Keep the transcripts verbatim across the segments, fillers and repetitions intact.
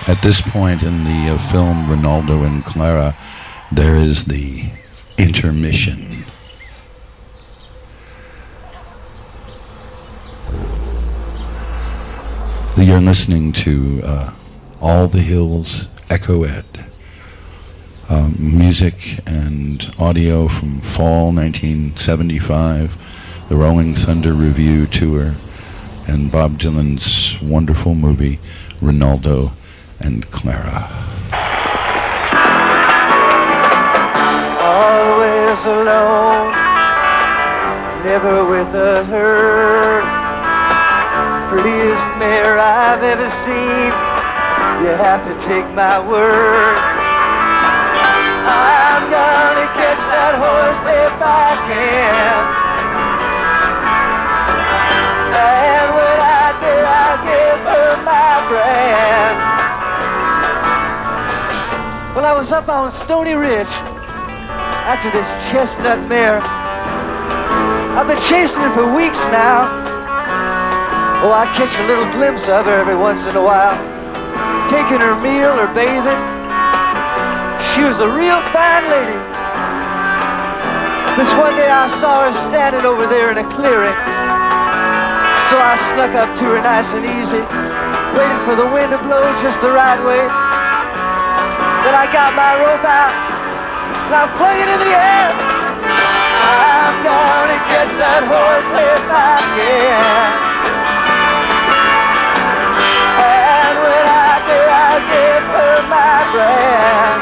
At this point in the uh, film Rinaldo and Clara, there is the intermission. You're listening to uh, All the Hills Echo Ed. Um, music and audio from fall nineteen seventy-five, the Rolling Thunder Review Tour, and Bob Dylan's wonderful movie, Rinaldo and Clara. Always alone, never with a herd. Prettiest mare I've ever seen, you have to take my word. I'm gonna catch that horse if I can, and when I do, I'll give her my brand. Well, I was up on Stony Ridge after this chestnut mare. I've been chasing her for weeks now. Oh, I catch a little glimpse of her every once in a while, taking her meal or bathing. She was a real fine lady. This one day I saw her standing over there in a clearing. So I snuck up to her nice and easy, waiting for the wind to blow just the right way. Then I got my rope out, and I flung it in the air. I'm gonna catch that horse if I can. I give her my brand,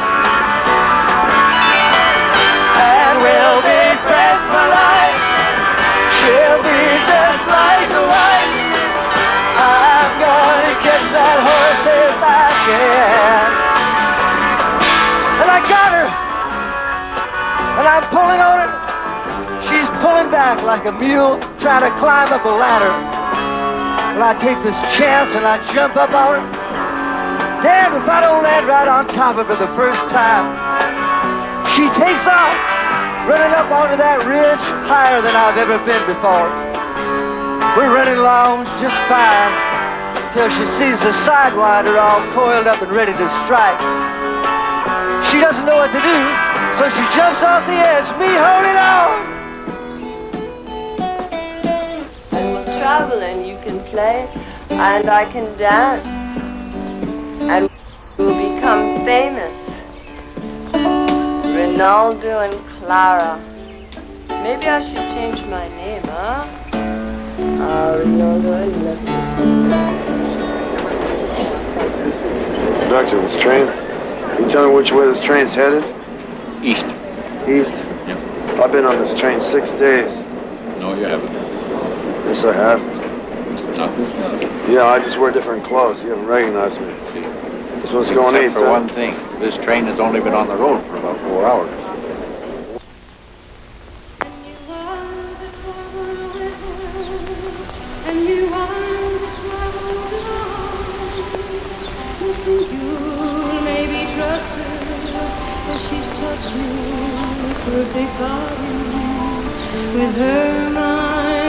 and we'll be friends for life. She'll be just like the wife. I'm gonna catch that horse if I can. And I got her, and I'm pulling on her. She's pulling back like a mule trying to climb up a ladder. Well, I take this chance and I jump up on her. Damn, if I don't land right on top of her the first time. She takes off, running up onto that ridge higher than I've ever been before. We're running along just fine till she sees the sidewinder all coiled up and ready to strike. She doesn't know what to do, so she jumps off the edge, me holding on. I will travel and you can play, and I can dance. And we'll become famous. Rinaldo and Clara. Maybe I should change my name, huh? Ah, Rinaldo, I love you. Conductor, this train, can you tell me which way this train's headed? East. East? Yeah. I've been on this train six days. No, you haven't. Yes, I have. Nothing. Yeah, I just wear different clothes. You haven't recognized me. This one's going Except east, for huh? one thing. This train has only been on the road for about four hours. And you want to travel you think you'll maybe trust her, but she's touched you for a big bargain with her mind.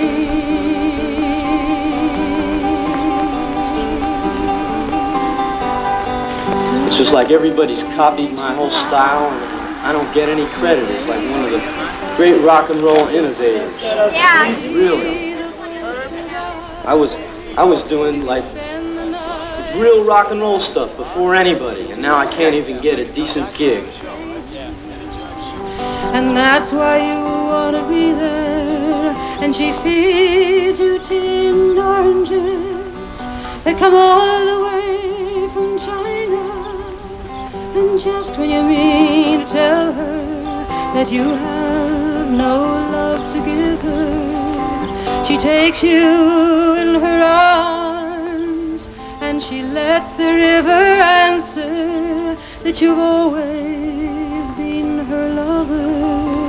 It's just like everybody's copied my whole style, and I don't get any credit. It's like one of the great rock and roll innovators. Yeah. Really. I was, I was doing like real rock and roll stuff before anybody, and now I can't even get a decent gig. And that's why you want to be there. And she feeds you tinned oranges that come all the way from China. And just when you mean to tell her that you have no love to give her, she takes you in her arms and she lets the river answer that you've always been her lover.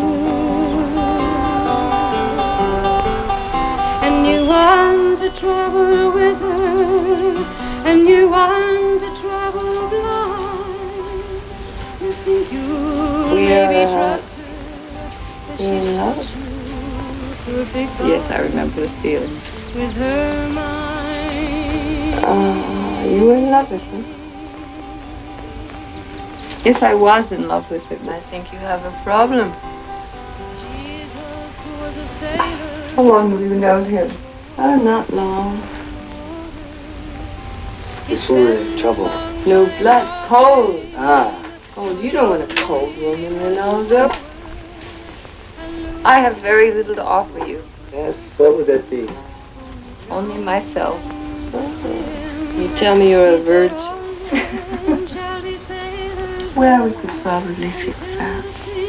And you want to travel with her, and you want to travel blind. You think you'll maybe trust her, but she's touched you for a big bond. Yes, I remember the feeling. With her mind. Uh, you were in love with him? If I was in love with him, I think you have a problem. How long have you known him? Oh, not long. This woman is trouble. No blood, cold. Ah. Cold. You don't want a cold woman, Ronaldo. I have very little to offer you. Yes, what would that be? Only myself. You tell me you're a virgin. Well, we could probably fix that.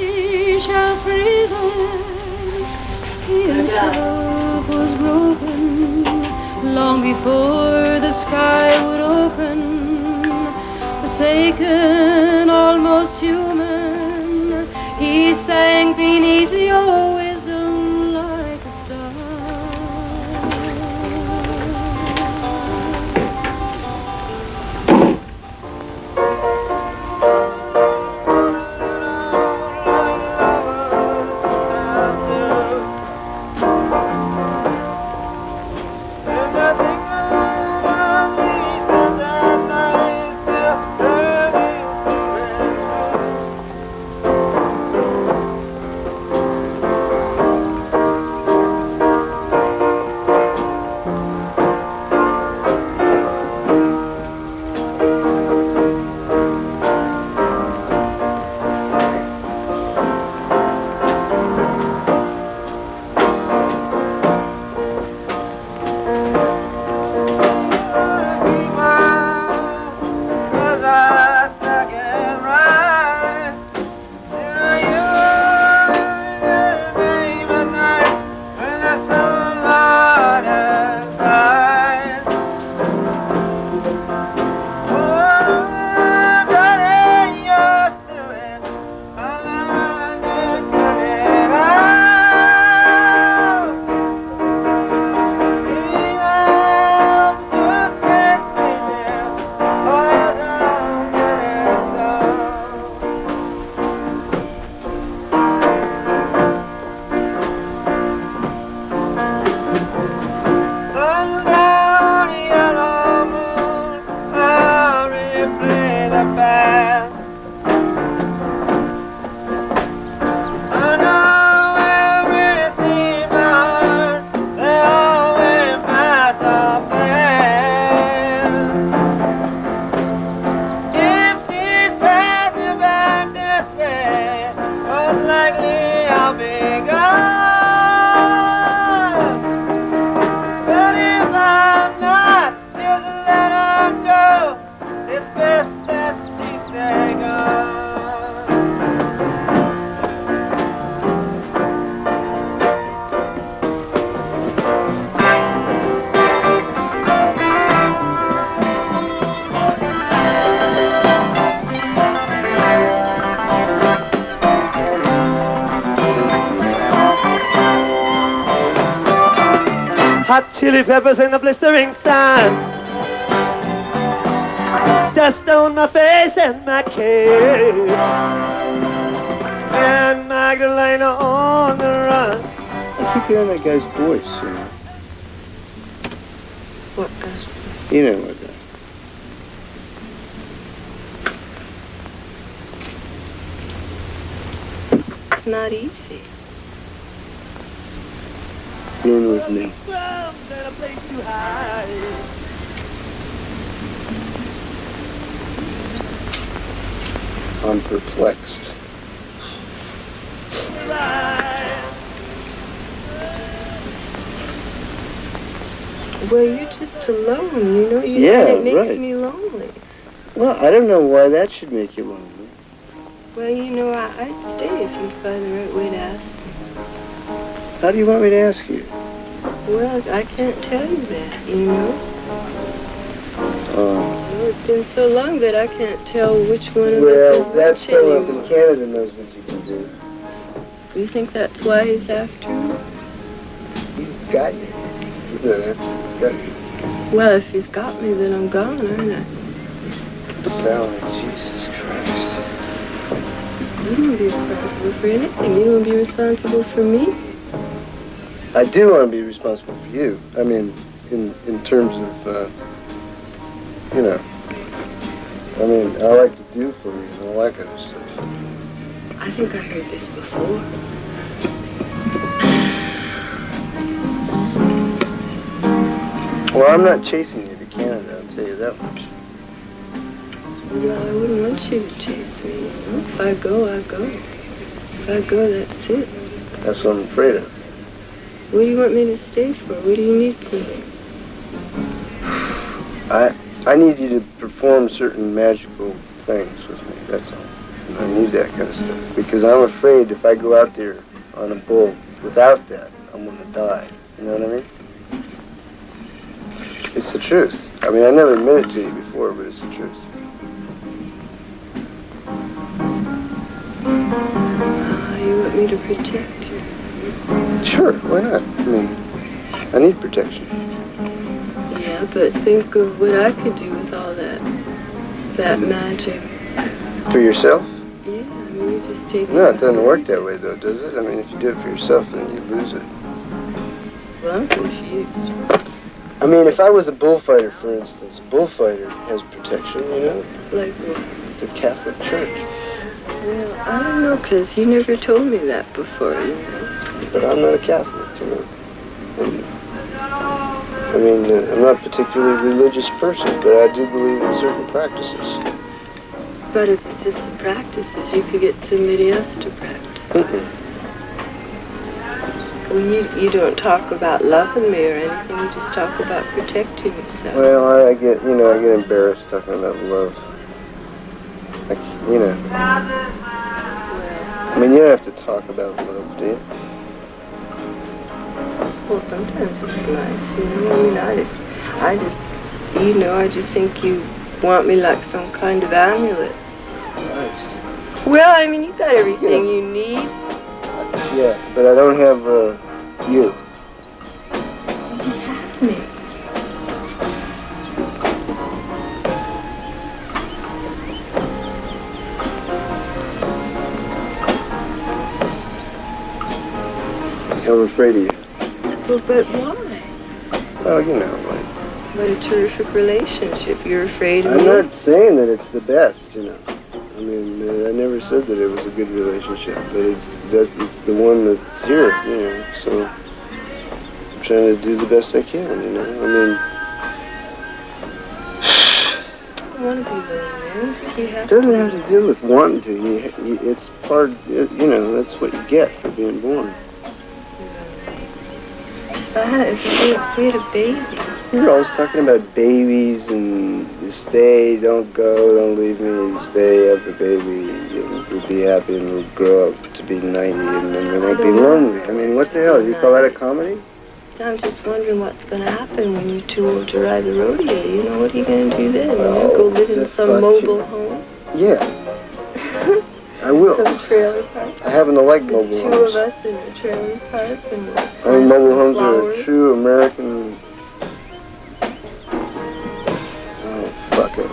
His love was broken long before the sky would open. Forsaken, almost human, he sank beneath your wisdom like a star. Hot chili peppers in the blistering sun. Dust on my face and my cape. And Magdalena on the run. I keep hearing that guy's voice, you know. What does? You know what that. It's not easy. In with me. I'm perplexed. Well, you're just alone, you know. You Yeah, it makes right. me lonely. Well, I don't know why that should make you lonely. Well, you know, I, I'd stay if you'd find the right way to ask me. How do you want me to ask you? Well, I can't tell you that, you know. Oh. Well, it's been so long that I can't tell which one of Well, us that is which fellow up anymore. in Canada knows what you can do. Do you think that's why he's after me? He's got you. You know that. He's got you. Well, if he's got me, then I'm gone, aren't I? Sally, Jesus Christ. You don't be responsible for anything. You don't be responsible for me. I do want to be responsible for you. I mean, in in terms of, uh, you know, I mean, I like to do for you and all that kind of stuff. I think I heard this before. Well, I'm not chasing you to Canada, I'll tell you that much. Well, I wouldn't want you to chase me. You know? If I go, I go. If I go, that's it. That's what I'm afraid of. What do you want me to stay for? What do you need from me? I I need you to perform certain magical things with me, that's all. And I need that kind of stuff. Because I'm afraid if I go out there on a bull without that, I'm going to die. You know what I mean? It's the truth. I mean, I never admitted it to you before, but it's the truth. Uh, you want me to protect you? Sure, why not? I mean, I need protection. Yeah, but think of what I could do with all that, that magic. For yourself? Yeah, I mean, you just take No, it doesn't work that way, though, does it? I mean, if you do it for yourself, then you lose it. Well, I'm confused. I mean, if I was a bullfighter, for instance, a bullfighter has protection, you know? Like what? The Catholic Church. Well, I don't know, because you never told me that before, you know? But I'm not a Catholic, you know? And, I mean, uh, I'm not a particularly religious person, but I do believe in certain practices. But if it's just the practices, you could get somebody else to practice. Mm-mm. Well, you, you don't talk about loving me or anything, you just talk about protecting yourself. Well, I, I get, you know, I get embarrassed talking about love. Like, you know. I mean, you don't have to talk about love, do you? Well, sometimes it's nice, you know. I mean, I just, I just, you know, I just think you want me like some kind of amulet. Nice. Well, I mean, you got everything you need. Yeah, but I don't have, uh, you. You have me. I'm afraid of you. Well, but why? Well, you know, like... What a terrific relationship. You're afraid of I'm me? not saying that it's the best, you know. I mean, uh, I never said that it was a good relationship, but it's, that, it's the one that's here, you know, so I'm trying to do the best I can, you know. I mean... I want to be with you. You have It doesn't have to do with wanting to. You, you, it's part, you know, that's what you get for being born. If I had, if we if we had a baby. You're always talking about babies and you stay, don't go, don't leave me, you stay, have the baby, you'll, you'll be happy and we'll grow up to be ninety and then we might be lonely. I mean, what the hell, you call that a comedy? I'm just wondering what's going to happen when you're too old to ride the rodeo. You know, what are you going to do then? Well, you go live in some mobile you. home? Yeah. I will. Some trailer park? I happen to like mobile Two homes. of us in a trailer park and I think mobile homes are flowers. a true American... Oh, fuck it.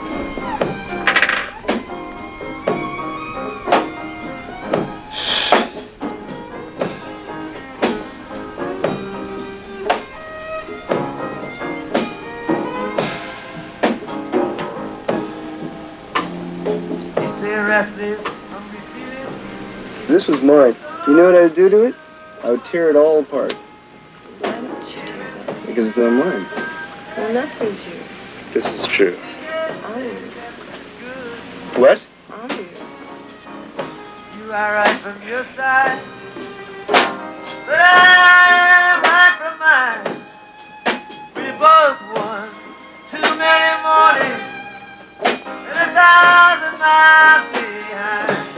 This was mine. You know what I would do to it? I would tear it all apart. Why don't you do that? Because it's not mine. Well, nothing's yours. This is true. I'm yours. What? I'm yours. You are right from your side, but I'm right from mine. We both won too many mornings and a thousand miles behind.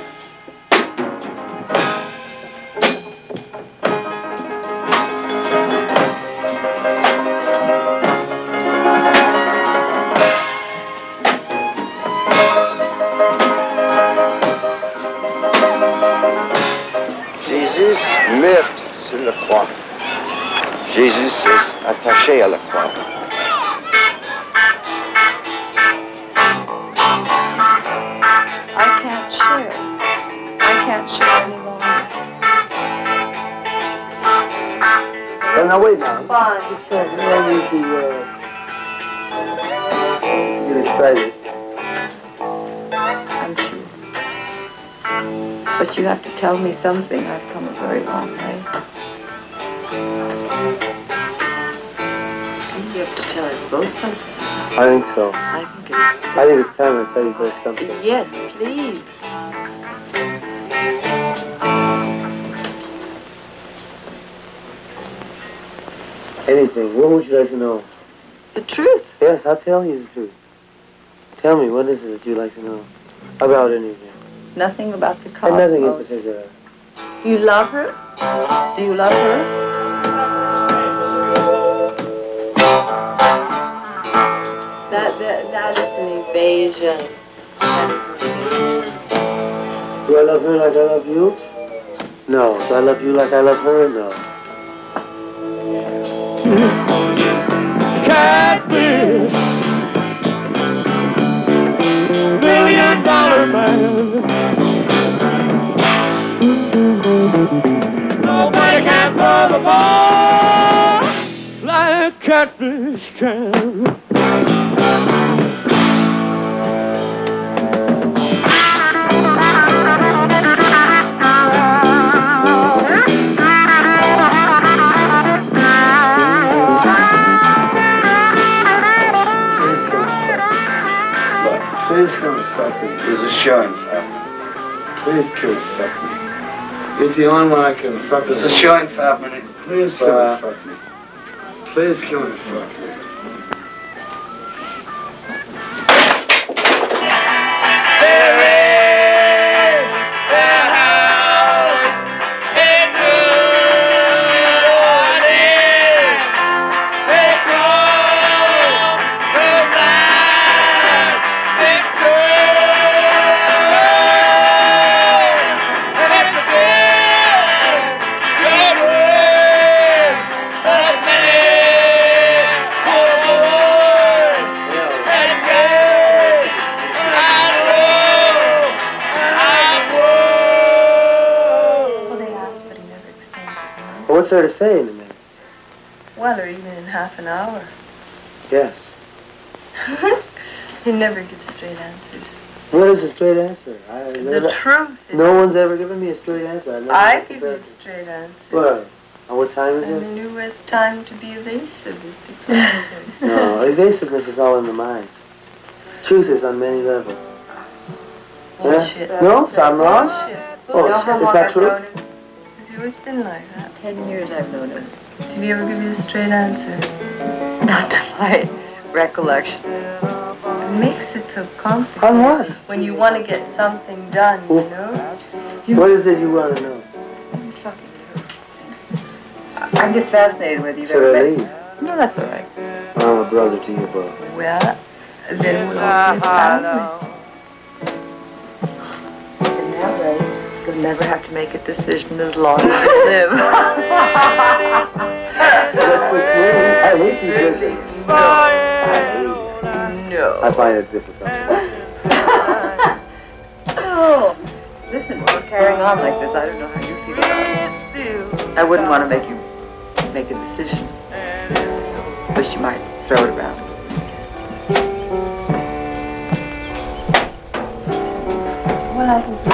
Jésus meurt sur la croix. Jésus est attaché à la croix. I can't share. I can't share any longer. Oh, now wait now. Fine. Just don't, you don't need to, uh, to get excited. But you have to tell me something. I've come a very long way. You have to tell us both something. I think so. I think it's... I think it's time to tell you both something. Yes, please. Anything. What would you like to know? The truth. Yes, I'll tell you the truth. Tell me, what is it that you'd like to know? About anything? Nothing about the And cosmos. nothing in particular. You love her? Do you love her? That, that, that is an evasion. Do I love her like I love you? No. Do I love you like I love her? No. Catfish, million dollar man. Nobody can throw the ball like catfish can. Please come and fuck me. There's a show in Fabman. Please come and fuck me. You're the only one I can fuck. There's a show in Fabman. Please come and fuck me. Please come and fuck me. There is a house in New Orleans. They call the Black Victory. And it's a big, good word of many for the Lord. And gay, and woe, and woe. Well, they asked, but he never explained it. Well, what's there to say in a minute? Well, or even in half an hour. Yes. He never gives straight answers. What is a straight answer? I The never, truth is... no one's ever given me a straight answer. I've never I had give the you best. straight answers. What? And what time is I it? mean, you with time to be evasive. It's exaggerated. No, evasiveness is all in the mind. Truth is on many levels. Bullshit. Yeah? No? So I'm wrong? Bullshit. Oh, You know how is long that I've true? known him? He's always been like that. Ten years I've known him. Did he ever give you a straight answer? Not to my recollection. It makes it so complicated. On what? When you want to get something done, you know? You What is it you want to know? I'm just talking to her. I'm just fascinated with you. Should I leave? No, that's all right. I'm a brother to you both. Well, then we'll all be a family. And that way, you'll never have to make a decision as long as you live. I hate you, Jesse. No. I find it difficult. No. Listen, we're carrying on like this. I don't know how you feel about it. I wouldn't want to make you make a decision. Wish you might throw it around. Well, I think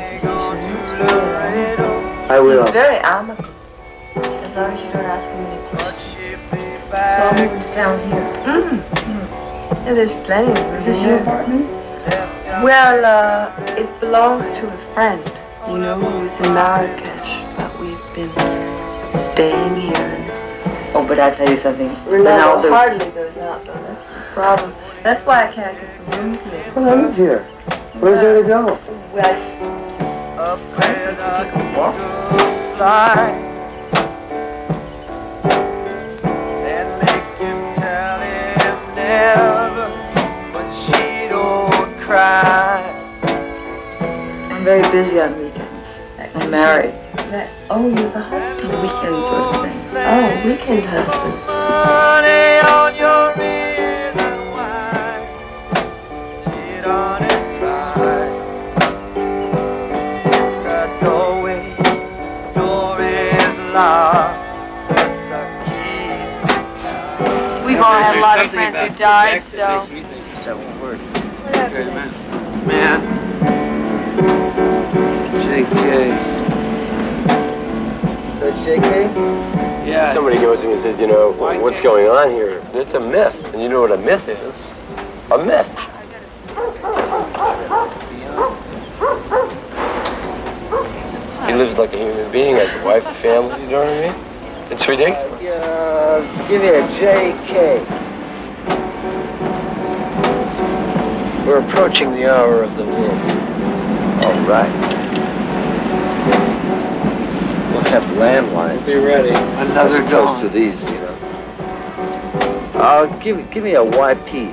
I will. He's very amicable. As long as you don't ask him any questions. So I'll move him down here. Mm. Mm. Yeah, there's plenty of room. Is this your apartment? Well, uh, it belongs to a friend, you know, who's in Marrakesh, but we've been staying here. And oh, but I'll tell you something. Ronaldo hardly goes out, though. That's the problem. That's why I can't get the room here. Well, I live here. Where's there to go? Well, I think we could take a walk. And make him tell him never, but she don't cry. I'm very busy on weekends. I'm married. That, oh, you're the husband. A weekend sort of thing. Oh, weekend husband. Money on your reason why. Cheat on his side. The doorway, door is locked. The key. We've all had a lot of friends who died, so. That won't work. Man. Jake, somebody goes in and says, you know, what's going on here? It's a myth. And you know what a myth is? A myth. He lives like a human being, has a wife, a family, you know what I mean? It's ridiculous. Uh, give me a J K. We're approaching the hour of the wolf. All right. We'll have landlines. Be ready. Another dose to these, you know. Uh, give, give me a Y P.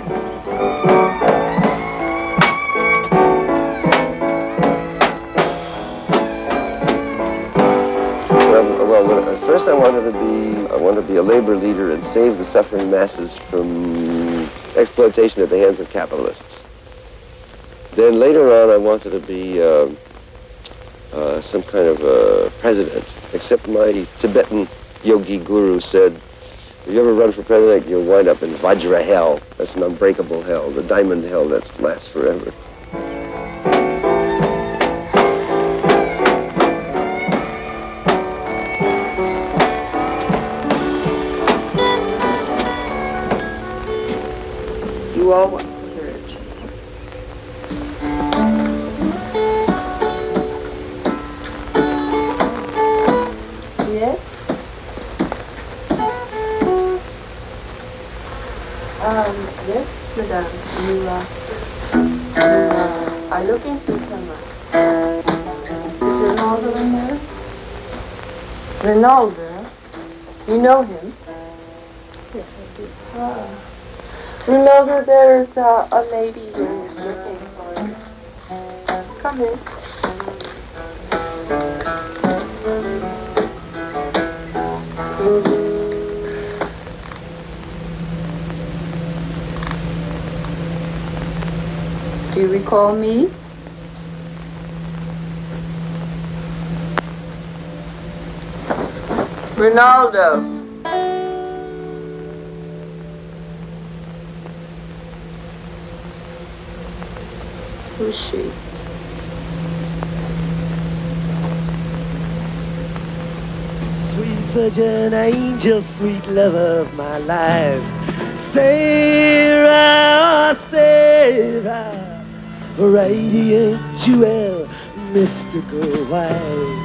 Well, at first I wanted to be, I wanted to be a labor leader and save the suffering masses from exploitation at the hands of capitalists. Then later on I wanted to be uh, uh, some kind of uh, president, except my Tibetan yogi guru said, if you ever run for president, you'll wind up in Vajra hell. That's an unbreakable hell, the diamond hell that lasts forever. You all want to hear it. Yes? Um, yes, madame. You, uh, you uh, are looking for someone. Is Ronaldo in there? Ronaldo? You know him? Yes, I do. Ah. Remember, there's uh, a lady here who's looking for you. Come in. Do you recall me? Ronaldo. Who's she? Sweet virgin angel, sweet love of my life. Sarah, Sarah, radiant jewel, mystical wife.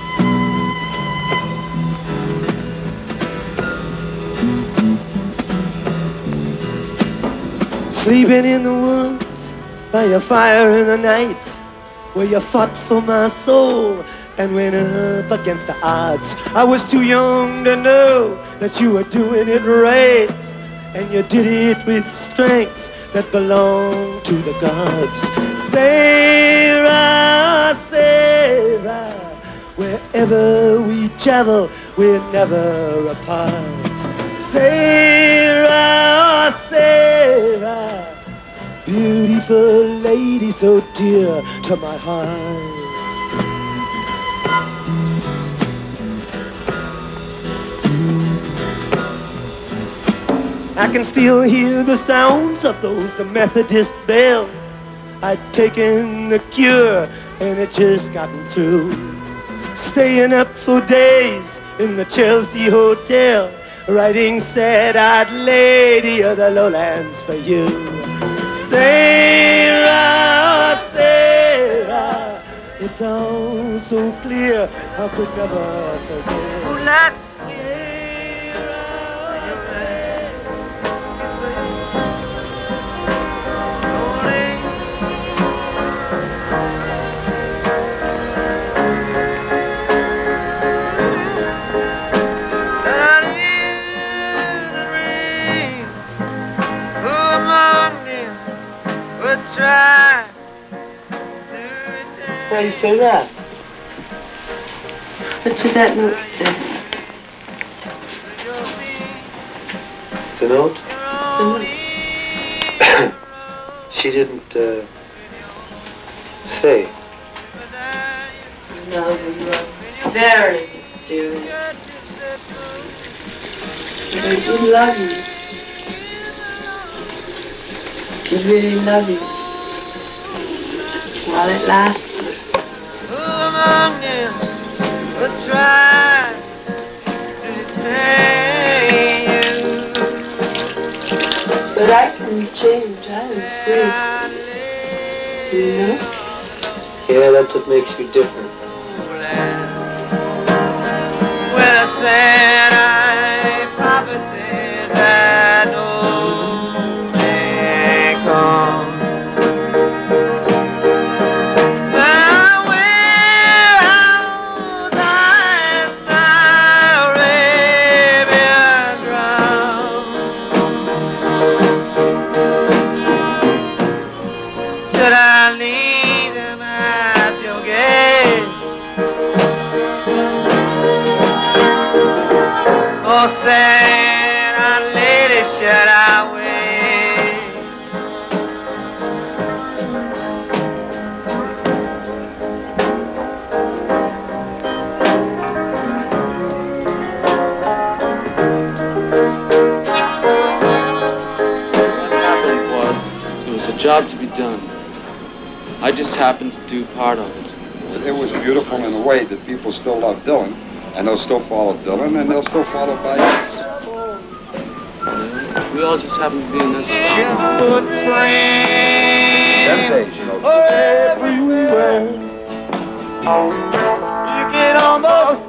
Sleeping in the woods by your fire in the night, where you fought for my soul and went up against the odds. I was too young to know that you were doing it right, and you did it with strength that belonged to the gods. Sarah, Sarah, wherever we travel, we're never apart. Sarah, Sarah, beautiful lady so dear to my heart. I can still hear the sounds of those the Methodist bells. I'd taken the cure and it just gotten through. Staying up for days in the Chelsea Hotel, writing sad-eyed lady of the lowlands for you. Sarah, Sarah, it's all so clear, I could never forget. Oh, not Why do you say that? What did that note say? The note? The note. She didn't uh, say. No, but you are very mysterious. But I do love you. I really love you. While it lasted. Who among them would try to But I can change. I am free. You know? Yeah, that's what makes you different. Well, I said I prophesied that no may come. Saying our lady should I wait. What happened was, it was a job to be done. I just happened to do part of it. It was beautiful in a way that people still love Dylan, and they'll still follow Dylan, and they'll still follow by us. We all just happen to be in this. Them days, you know. Everywhere. You can almost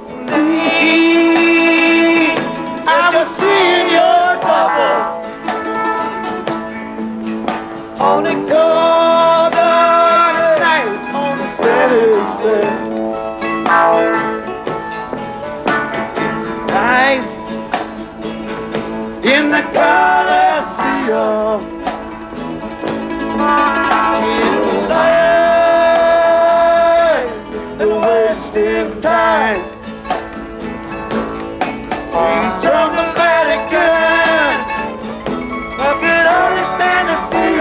see. I'm just seeing your couple on the corner night on the steady step. Life in the Coliseum. In life, the wasting time. He's from the Vatican. I could only stand to see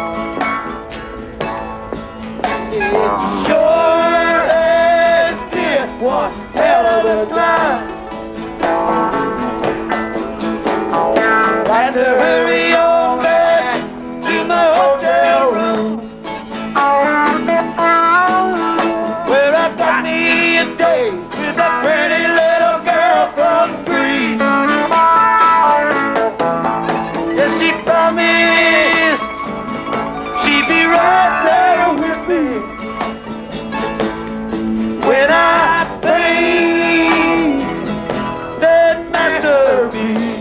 him. It sure has been one hell of a time. Had to hurry on back to my hotel room, where I got me a date with a pretty little girl from Greece. Yes, she promised she'd be right there with me when I paint that masterpiece.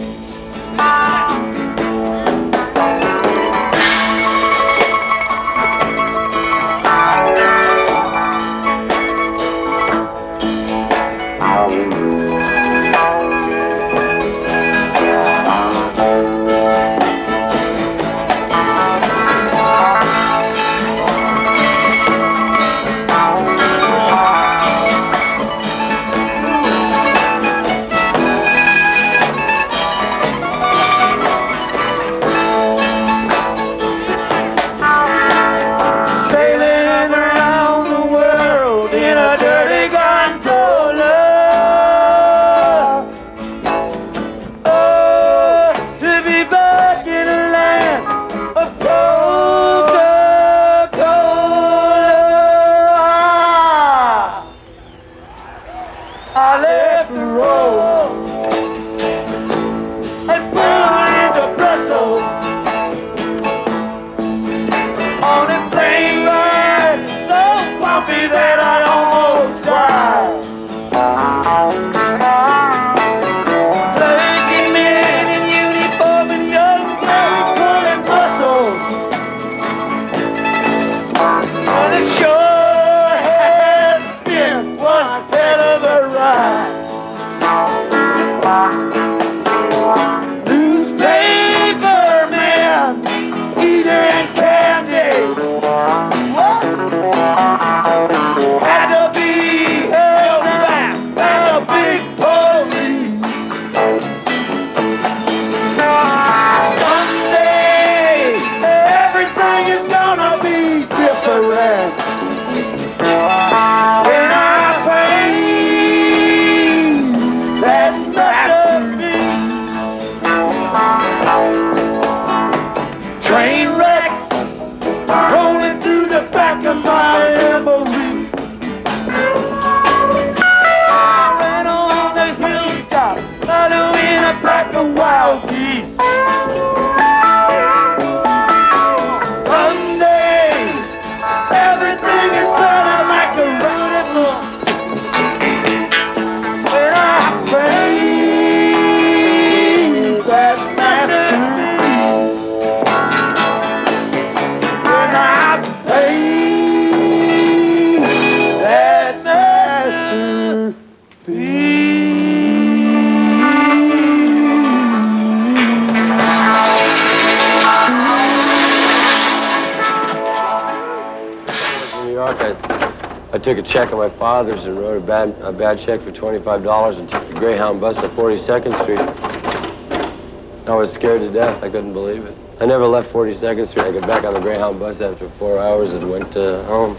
York, I, I took a check on my father's and wrote a bad, a bad check for twenty-five dollars and took the Greyhound bus to forty-second Street. I was scared to death. I couldn't believe it. I never left forty-second Street. I got back on the Greyhound bus after four hours and went uh, home.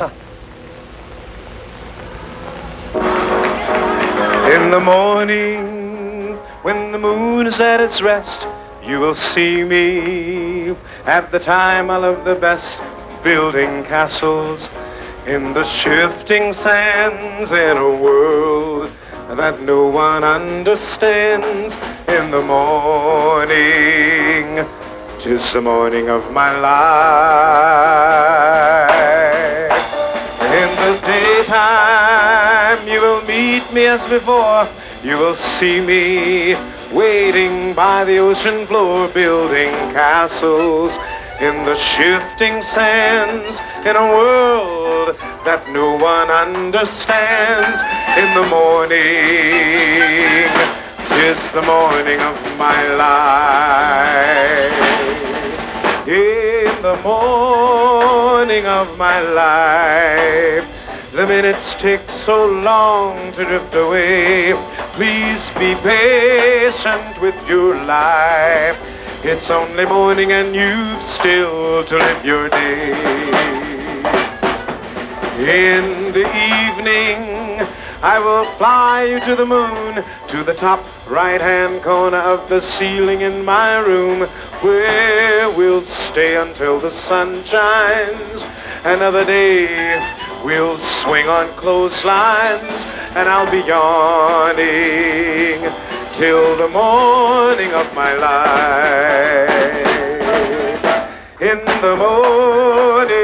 In the morning, when the moon is at its rest, you will see me at the time I love the best, building castles in the shifting sands in a world that no one understands. In the morning, 'tis the morning of my life. In the daytime, you will meet me as before. You will see me waiting by the ocean floor, building castles in the shifting sands in a world that no one understands. In the morning, 'tis the morning of my life. In the morning of my life, the minutes take so long to drift away. Please be patient with your life. It's only morning and you've still to live your day. In the evening, I will fly you to the moon, to the top right-hand corner of the ceiling in my room, where we'll stay until the sun shines. Another day, we'll swing on clotheslines, and I'll be yawning till the morning of my life. In the morning,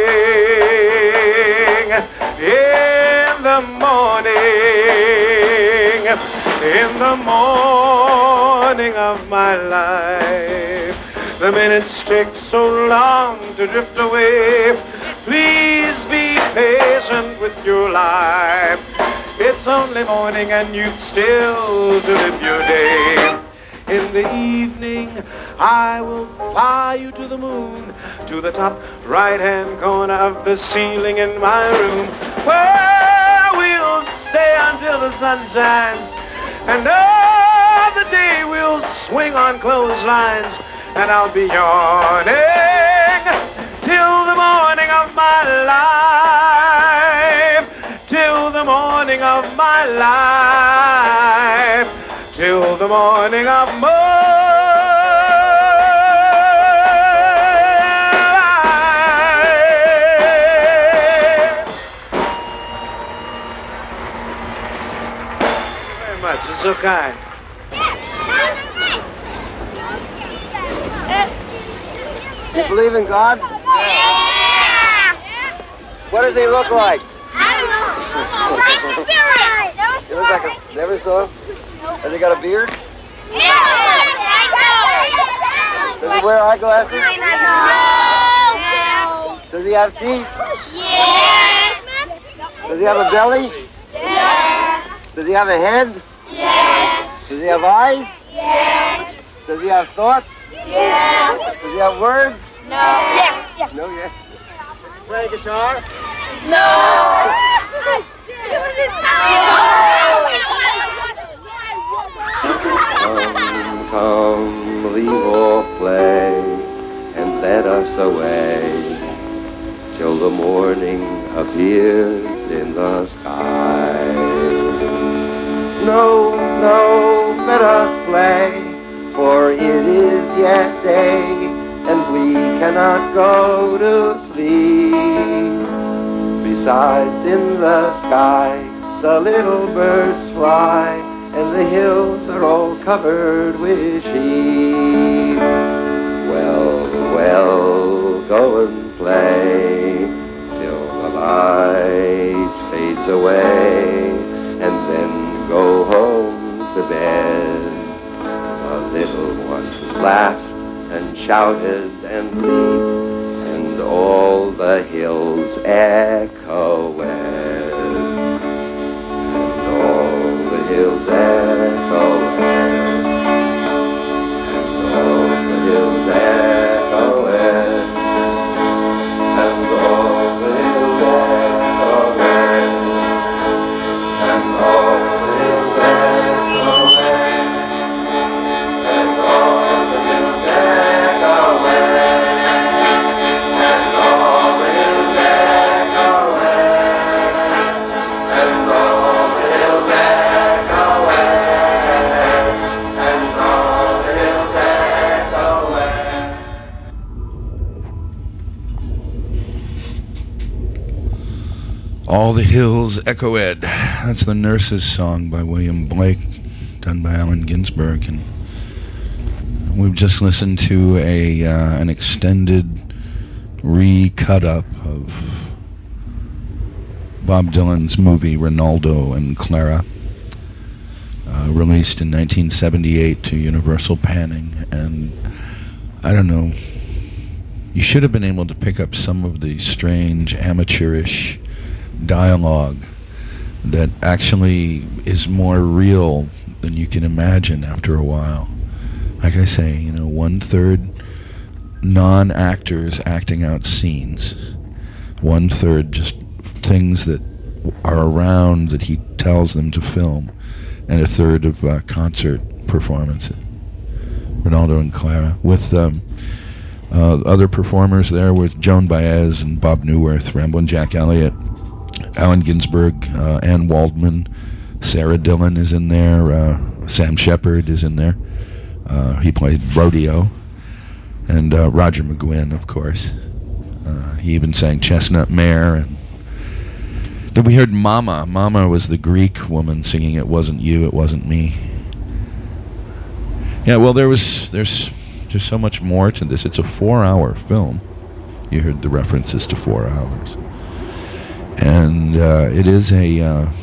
in the morning, in the morning of my life, the minutes take so long to drift away. Please be patient with your life. It's only morning and you've still to live your day. In the evening, I will fly you to the moon, to the top right-hand corner of the ceiling in my room, where we'll stay until the sun shines. And another day we'll swing on clotheslines, and I'll be yawning till the morning of my life, till the morning of my life, till the morning of my life. Thank you very much. It's so kind. You believe in God? Yeah. What does he look like? I don't know. Like the spirit. He looks like a... Never saw him? Has he got a beard? Yeah. Does he wear eyeglasses? No. Does he have teeth? Yes. Does he have a belly? Yes. Does he have a head? Yes. Does he have eyes? Yes. Does he have thoughts? Yes. Does he have words? No. Yes. Yes. No, yes. Play guitar? No. Come, come, leave off play and let us away till the morning appears in the sky. No, no, let us play, for it is yet day, and we cannot go to sleep. Besides, in the sky, the little birds fly, and the hills are all covered with sheep. Well, well, go and play till the light fades away, and then go home to bed. The little ones laughed and shouted and leaped, and all the hills echoed. And all the hills echoed. And all the hills echoed. And all the hills echoed. All the Hills Echo Ed. That's the Nurse's Song by William Blake, done by Allen Ginsberg. And we've just listened to a uh, an extended re-cut up of Bob Dylan's movie Rinaldo and Clara, uh, released in nineteen seventy-eight to Universal Panning. And I don't know, you should have been able to pick up some of the strange, amateurish dialogue that actually is more real than you can imagine after a while. Like I say, you know, one-third non-actors acting out scenes, one-third just things that are around that he tells them to film, and a third of uh, concert performances. Rinaldo and Clara, with um, uh, other performers there with Joan Baez and Bob Newirth, Ramblin' Jack Elliott, Allen Ginsberg, uh, Ann Waldman, Sarah Dillon is in there, uh, Sam Shepard is in there. Uh, he played Rodeo, and uh, Roger McGuinn, of course. Uh, he even sang Chestnut Mare. And then we heard Mama. Mama was the Greek woman singing "It Wasn't You, It Wasn't Me." Yeah, well, there was there's there's so much more to this. It's a four-hour film. You heard the references to four hours. And uh, it is a. Uh,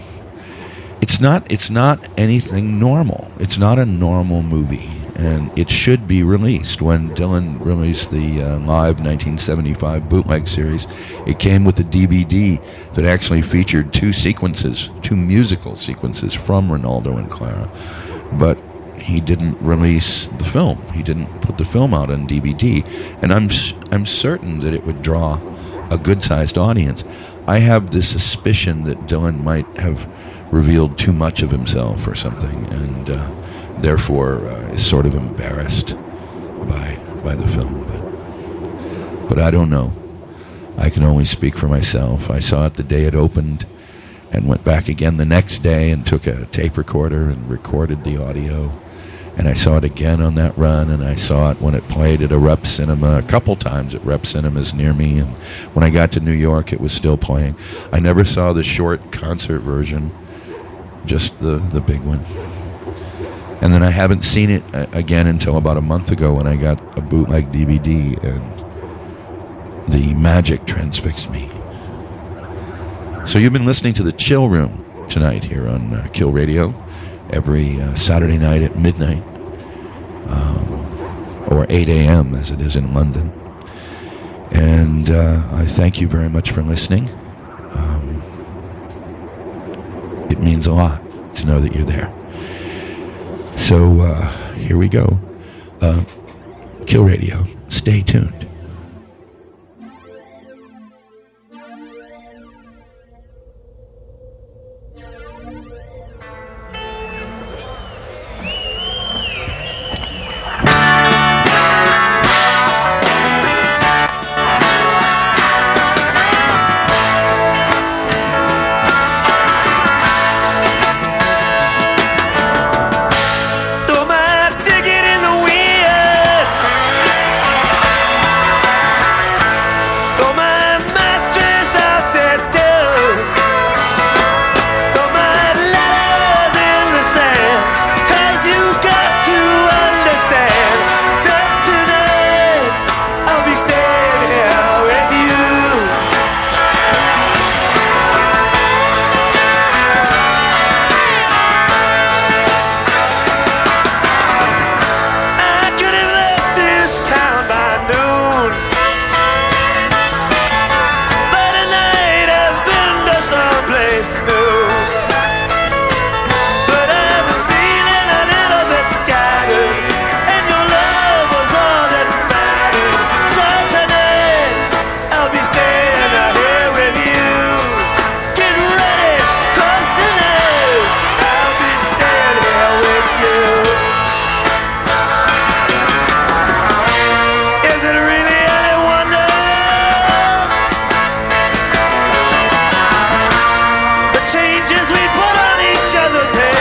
it's not. It's not anything normal. It's not a normal movie, and it should be released. When Dylan released the uh, live nineteen seventy-five bootleg series, it came with a D V D that actually featured two sequences, two musical sequences from Rinaldo and Clara, but he didn't release the film. He didn't put the film out on D V D, and I'm I'm certain that it would draw a good-sized audience. I have the suspicion that Dylan might have revealed too much of himself or something, and uh, therefore uh, is sort of embarrassed by by the film. But, but I don't know. I can only speak for myself. I saw it the day it opened and went back again the next day and took a tape recorder and recorded the audio. And I saw it again on that run, and I saw it when it played at a Rep Cinema, a couple times at Rep Cinemas near me, and when I got to New York, it was still playing. I never saw the short concert version, just the, the big one. And then I haven't seen it again until about a month ago when I got a bootleg D V D, and the magic transfixed me. So you've been listening to The Chill Room tonight here on uh, Kill Radio, every uh, Saturday night at midnight, um, or eight a.m. as it is in London. And uh, I thank you very much for listening. Um, it means a lot to know that you're there. So uh, here we go. Uh, Kill Radio. Stay tuned. Changes we put on each other's heads.